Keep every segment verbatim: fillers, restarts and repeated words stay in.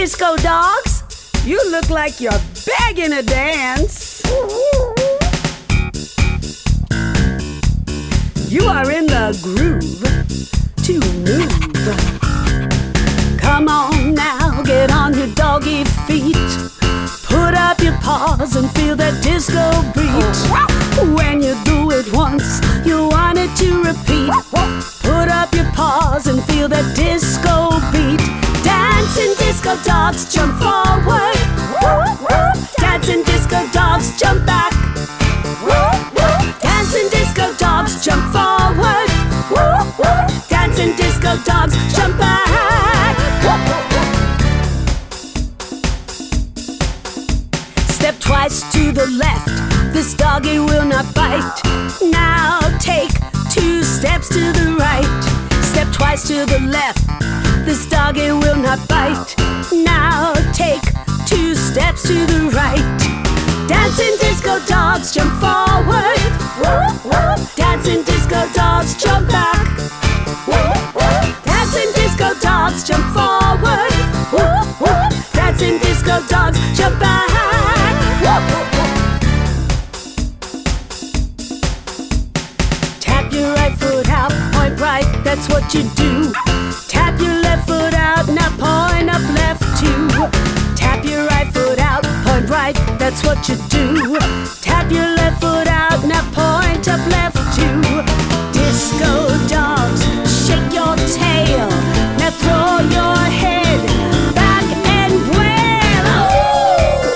disco dogs, you look like you're begging to dance. You are in the groove to move. Come on now, get on your doggy feet. Put up your paws and feel that disco beat. When you do it once, you want it to repeat. Put up your paws and feel that disco beat. Dancing disco dogs, jump forward. Dancing disco dogs, jump back. Dancing disco dogs, jump forward. Dancing disco dogs, jump back. Step twice to the left, this doggy will not bite. Now take two steps to the right. Step twice to the left, this doggy will not bite. Now take two steps to the right. Dancing disco dogs, jump forward. Dancing disco dogs, jump back. Dancing disco dogs, jump forward. Dancing disco dogs, jump back. Tap your right foot out, point right, that's what you do. Tap your left foot out, now point up left too. Tap your right foot out, point right, that's what you do. Tap your left foot out, now point up left too. Disco dogs, shake your tail, now throw your head back and wail. Oh!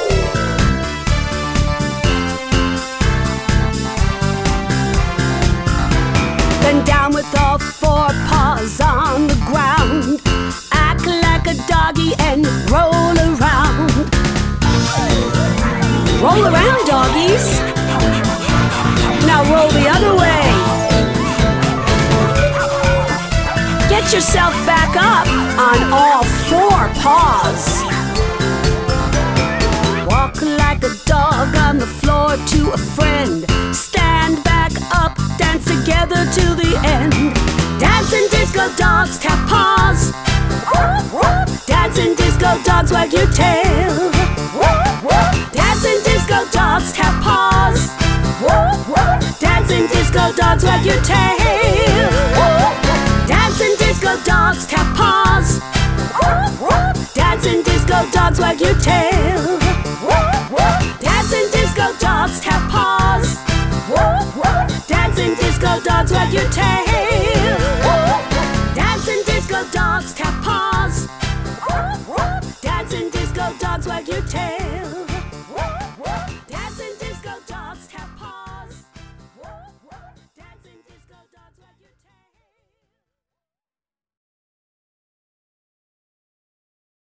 Then down with all four paws on the ground. Act like a doggy and roll around. Roll around, doggies. Now roll the other way. Get yourself back up on all four paws. Walk like a dog on the floor to a friend. Stand back up, dance together till the end. Dancing disco dogs, tap paws. Dancing disco dogs, wag your tail. Dancing disco dogs, tap paws. Dancing disco dogs, wag your tail. Dancing disco dogs, tap paws. Dancing disco dogs, wag your tail. Dancing disco dogs, tap paws. Dancing disco dogs, wag your tail. Dancing disco dogs, tap paws. Dancing disco dogs, wag your tail.